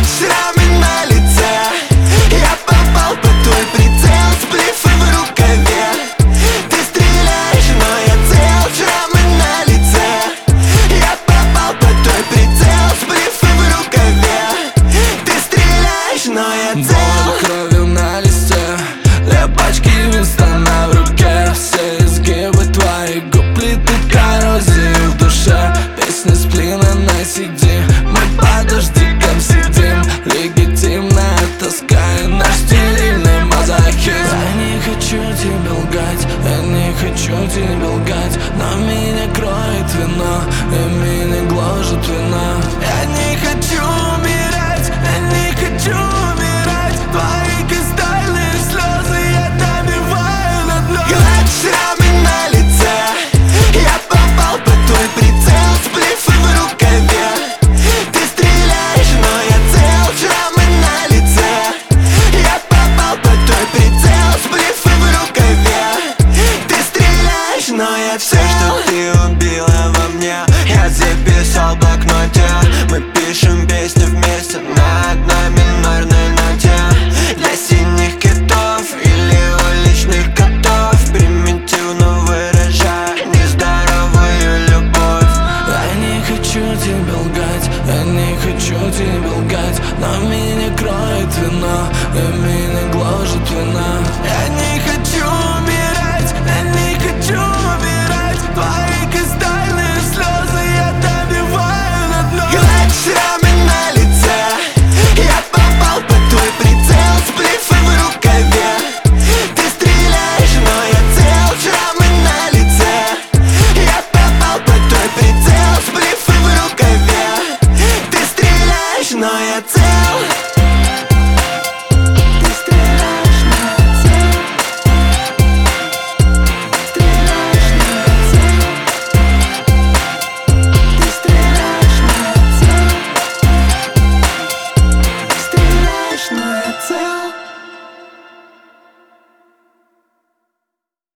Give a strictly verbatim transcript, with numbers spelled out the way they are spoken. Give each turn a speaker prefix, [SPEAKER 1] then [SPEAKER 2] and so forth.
[SPEAKER 1] шрамы на лице. Я попал под твой прицел, сплифы в рукаве. Ты стреляешь, но я цел, шрамы на лице. Я попал под твой прицел, сплифы в рукаве. Ты стреляешь, но я цел.
[SPEAKER 2] Бог кровью на листе, две пачки Винстона в руке. Все изгибы твоих губ, плиты коррозии в душе. Песня сплина на си ди, мы под дождиком сидим. Легитимная тоска и наш стерильный мазохизм. Я не хочу тебе лгать, я не хочу тебе лгать, но меня кроет вино, и меня гложет вина.
[SPEAKER 1] Я не хочу умереть.